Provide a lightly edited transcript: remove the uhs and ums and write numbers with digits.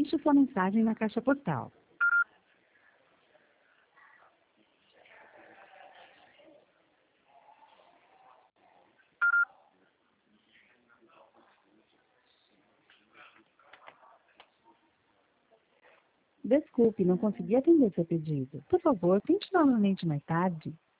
Deixe sua mensagem na caixa postal. Desculpe, não consegui atender seu pedido. Por favor, tente novamente mais tarde.